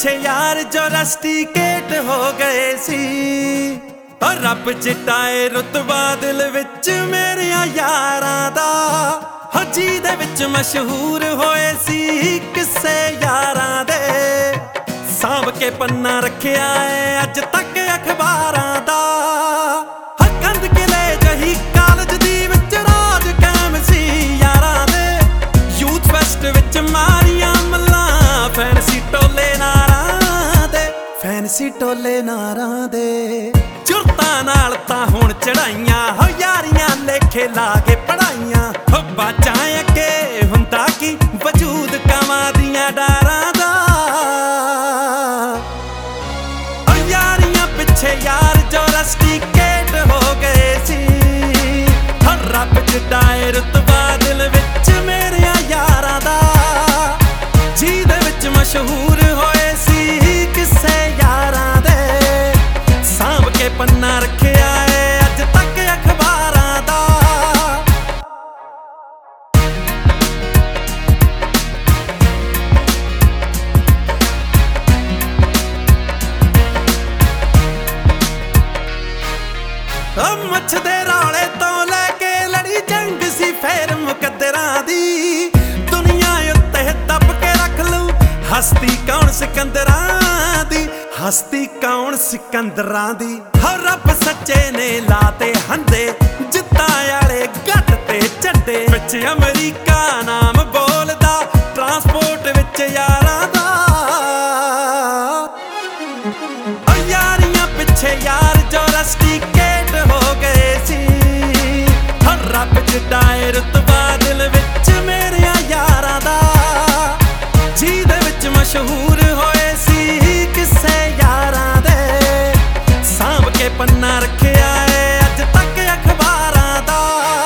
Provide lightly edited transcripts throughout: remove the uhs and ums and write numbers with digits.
ਪਿੱਛੇ ਯਾਰ ਜੋ ਰਸਟੀਕੇਟ ਹੋ ਗਏ ਸੀ। ਔਰ ਰੱਬ ਚਿਟਾਏ ਰੁਤਬਾ ਦਿਲ ਵਿੱਚ ਮੇਰਿਆਂ ਯਾਰਾਂ ਦਾ, ਹੋ ਜਿਹਦੇ ਵਿੱਚ ਮਸ਼ਹੂਰ ਹੋਏ ਸੀ ਕਿਸੇ ਯਾਰਾਂ ਦੇ। ਸਾਂਭ ਕੇ ਪੰਨਾ ਰੱਖਿਆ ਏ ਅੱਜ ਤੱਕ ਅਖਬਾਰਾਂ ਦਾ। ਕੰਧ ਕਿਲੇ ਜਹੀ ਕਾਲਜ ਦੀ ਵਿੱਚ ਰਾਜ ਕਾਇਮ ਸੀ ਯਾਰਾਂ ਦੇ। ਯੂਥ ਫੈਸਟ ਵਿੱਚ ਮਾਰੀਆਂ ਮੱਲਾਂ ਫੈਨਸੀ ਟੋਲੇ ਨਾਰਾਂ ਦੇ, ਫੈਨਸੀ ਟੋਲੇ ਨਾਰਾਂ ਦੇ। ਜੁਰਤਾਂ ਨਾਲ ਤਾਂ ਹੁਣ ਚੜਾਈਆਂ ਹੋ ਯਾਰੀਆਂ ਲੇਖੇ ਲਾ ਕੇ ਪੜਾਈਆਂ। ਹੋ ਬਾਜਾਂ ਅੱਗੇ ਹੁੰਦਾ ਕੀ ਵਜੂਦ ਕਾਵਾਂ ਦੀਆਂ ਡਾਰਾਂ ਦਾ। ਹੋ ਯਾਰੀਆਂ ਪਿੱਛੇ ਯਾਰ ਜੋ ਰਸਟੀਕੇਟ ਹੋ ਗਏ ਸੀ। ਹੋ ਰੱਬ ਚਿਟਾਏ ਰੁਤਬਾ ਦਿਲ ਵਿੱਚ ਮੇਰਿਆਂ ਯਾਰਾਂ ਦਾ, ਜਿਹਦੇ ਵਿੱਚ ਮਸ਼ਹੂਰ ਹੋਏ ਸੀ ਕਿਸੇ ਯਾਰਾਂ ਦੇ। ਸਾਂਭ ਕੇ ਪੰਨਾ ਰੱਖਿਆ ਏ ਅੱਜ ਤੱਕ ਅਖਬਾਰਾਂ ਦਾ। ਮੁੱਛ ਦੇ ਰੌਲੇ ਤੋਂ ਲੈ ਕੇ ਲੜੀ ਜੰਗ ਸੀ ਫੇਰ ਮੁਕੱਦਰਾਂ ਦੀ। ਦੁਨੀਆ ਉੱਤੇ ਦੱਬ ਕੇ ਰੱਖ ਲਊ ਹਸਤੀ ਕੌਣ ਸਿਕੰਦਰਾਂ ਦੀ, ਹਸਤੀ ਕੌਣ ਸਿਕੰਦਰਾਂ ਦੀ। ਹੋ ਰੱਬ ਸੱਚੇ ਨੇ ਲਾਤੇ ਹੰਦੇ ਜਿੱਤਾਂ ਵਾਲੇ ਗੱਟ ਤੇ ਝੰਡੇ। ਵਿੱਚ ਅਮਰੀਕਾ ਨਾਮ ਬੋਲਦਾ ਟਰਾਂਸਪੋਰਟ ਵਿੱਚ ਯਾਰਾਂ ਦਾ। ਓ ਯਾਰੀਆਂ ਪਿੱਛੇ ਯਾਰ ਜੋ ਰਸਟੀਕੇਟ ਹੋ ਗਏ ਸੀ। ਹੋ ਰੱਬ ਚਿਟਾਏ ਰੁਤਬਾ ਦਿਲ ਵਿੱਚ ਮੇਰਿਆਂ ਯਾਰਾਂ ਦਾ, ਜਿਹਦੇ ਵਿੱਚ ਮਸ਼ਹੂਰ ਹੋਏ ਸੀ ਕਿਸੇ ਯਾਰਾਂ ਦੇ। ਸਾਂਭ ਕੇ ਪੰਨਾ ਰੱਖਿਆ ਏ ਅੱਜ ਤੱਕ ਅਖਬਾਰਾਂ ਦਾ।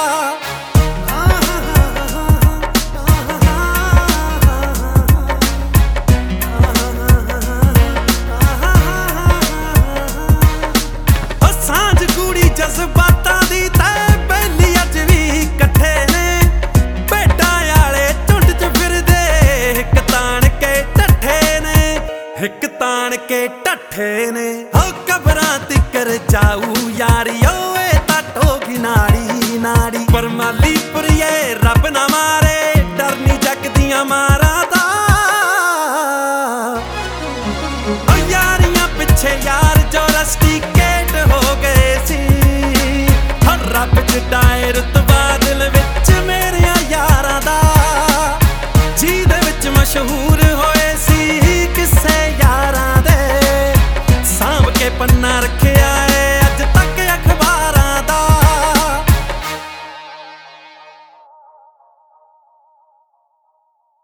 ਉਹ ਸਾਂਝ ਗੂੜੀ ਜਜ਼ਬਾਤਾਂ ਦੀ ਤੈ ਬੈਲੀ ਅੱਜ ਵੀ ਇਕੱਠੇ ਨੇ। ਭੇਡਾਂ ਵਾਲੇ ਝੁੰਡ 'ਚ ਫਿਰਦੇ ਹਿੱਕ ਤਾਣ ਕੇ ਢੱਠੇ ਨੇ, ਹਿੱਕ ਤਾਣ ਕੇ ਢੱਠੇ ਨੇ। ਹੋ ਕਬਰਾਂ ਤਿੱਕਰ ਜਾਊ ਯਾਰੀਓ ਏ ਤਾਂ ਟੋਗੀ ਨਾੜੀ ਨਾੜੀ। ਪਰ ਮਾਲੀ ਪੁਰੀਏ ਰੱਬ ਨਾ ਮਾਰੇ ਡਰ ਨੀ ਜੱਗ ਦੀਆਂ ਮਾਰਾਂ ਦਾ। ਓ ਯਾਰੀਆਂ ਪਿੱਛੇ ਯਾਰ ਜੋ ਰਸਟੀਕੇਟ ਹੋ ਗਏ ਸੀ। ਹੋ ਰੱਬ ਚਿਟਾਏ ਰੁਤਬਾ ਦਿਲ ਵਿੱਚ ਮੇਰਿਆਂ ਯਾਰਾਂ ਦਾ, ਜਿਹਦੇ ਵਿੱਚ ਮਸ਼ਹੂਰ ਹੋਏ ਸੀ ਕਿਸੇ ਯਾਰਾਂ ਦੇ। ਸਾਂਭ ਕੇ ਪੰਨਾ ਰੱਖਿਆ